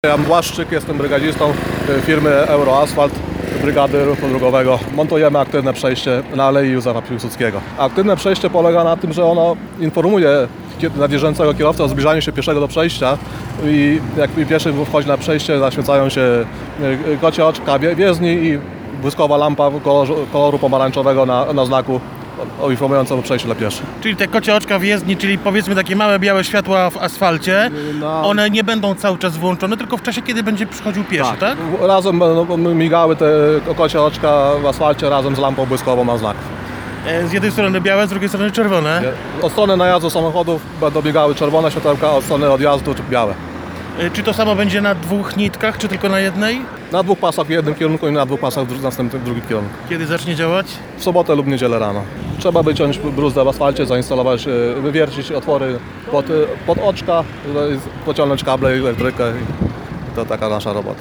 Jan Błaszczyk, jestem brygadzistą firmy Euroasfalt, Brygady Ruchu Drogowego. Montujemy aktywne przejście na Alei Józefa Piłsudskiego. Aktywne przejście polega na tym, że ono informuje nadjeżdżającego kierowcę o zbliżaniu się pieszego do przejścia i jak pieszy wchodzi na przejście, zaświecają się kocie oczka wjezdni i błyskowa lampa koloru pomarańczowego na znaku informującą o przejściu dla pieszych. Czyli te kocie oczka w jezdni, czyli powiedzmy takie małe białe światła w asfalcie, one nie będą cały czas włączone, tylko w czasie, kiedy będzie przychodził pieszy, tak? Razem będą migały te kocie oczka w asfalcie razem z lampą błyskową na znak. Z jednej strony białe, z drugiej strony czerwone. Od strony najazdu samochodów będą biegały czerwone światełka, od strony odjazdu białe. Czy to samo będzie na dwóch nitkach, czy tylko na jednej? Na dwóch pasach w jednym kierunku i na dwóch pasach w następnym drugim kierunku. Kiedy zacznie działać? W sobotę lub niedzielę rano. Trzeba wyciąć bruzdę w asfalcie, zainstalować, wywiercić otwory pod oczka, pociągnąć kable i elektrykę. To taka nasza robota.